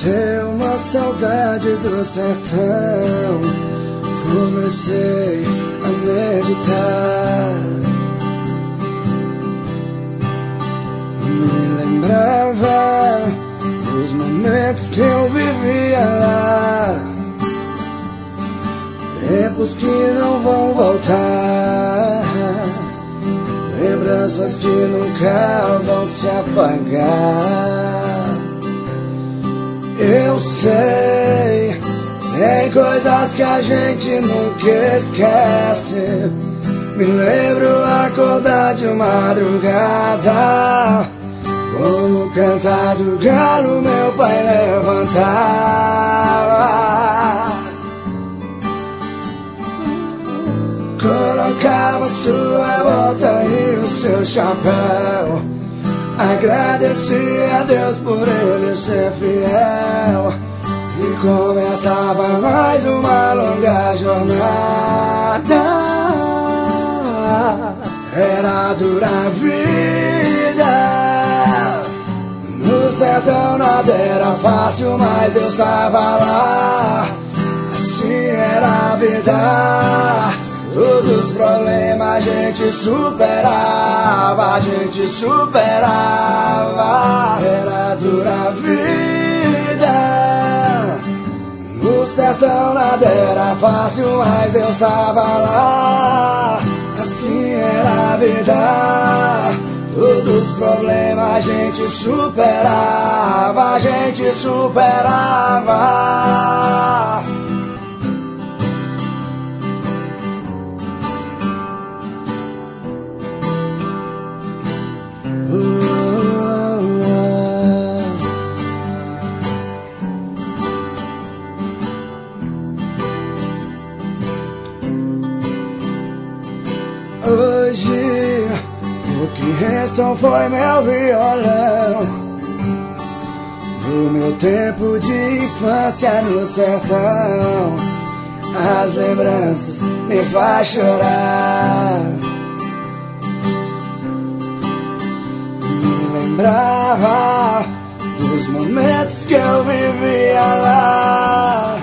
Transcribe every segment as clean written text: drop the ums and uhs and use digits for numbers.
Bateu uma saudade do sertão. Comecei a meditar. Me lembrava dos momentos que eu vivia lá, tempos que não vão voltar, lembranças que nunca vão se apagar. Eu sei, tem coisas que a gente nunca esquece. Me lembro acordar de madrugada, com o cantar do galo meu pai levantava, colocava sua bota e o seu chapéu, agradecia a Deus por ele ser fiel, e começava mais uma longa jornada. Era dura a vida, no sertão nada era fácil, mas Deus estava lá. Assim era a vida, todos os problemas a gente superava, a gente superava. Era dura a vida, no sertão nada era fácil, mas Deus estava lá. Assim era a vida, todos os problemas a gente superava, a gente superava. Hoje, o que restou foi meu violão, do meu tempo de infância no sertão. As lembranças me fazem chorar. Me lembrava dos momentos que eu vivia lá,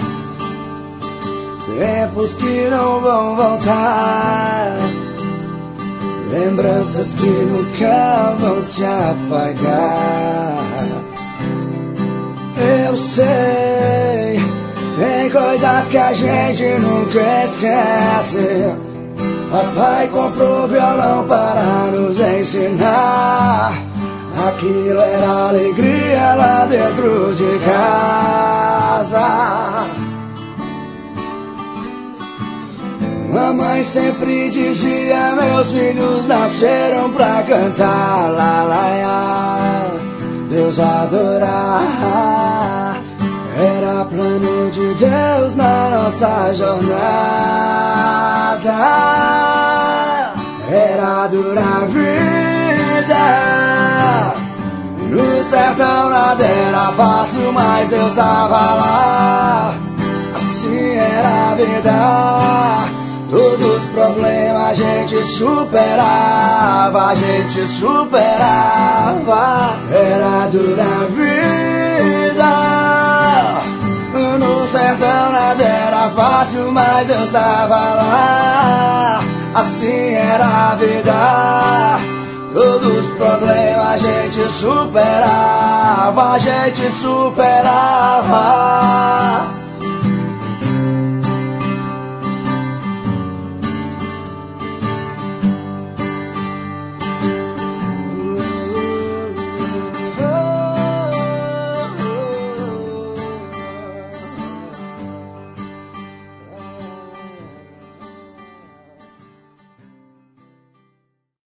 tempos que não vão voltar, lembranças que nunca vão se apagar. Eu sei, tem coisas que a gente nunca esquece. Papai comprou violão para nos ensinar. Aquilo era alegria lá dentro de casa. Mamãe sempre dizia: meus filhos nasceram pra cantar, lá, lá, lá, Deus adorar. Era plano de Deus na nossa jornada. Era dura a vida, no sertão nada era fácil, mas Deus tava lá. Assim era a vida, todos os problemas a gente superava, a gente superava. Era dura a vida, no sertão nada era fácil, mas Deus estava lá. Assim era a vida, todos os problemas a gente superava, a gente superava.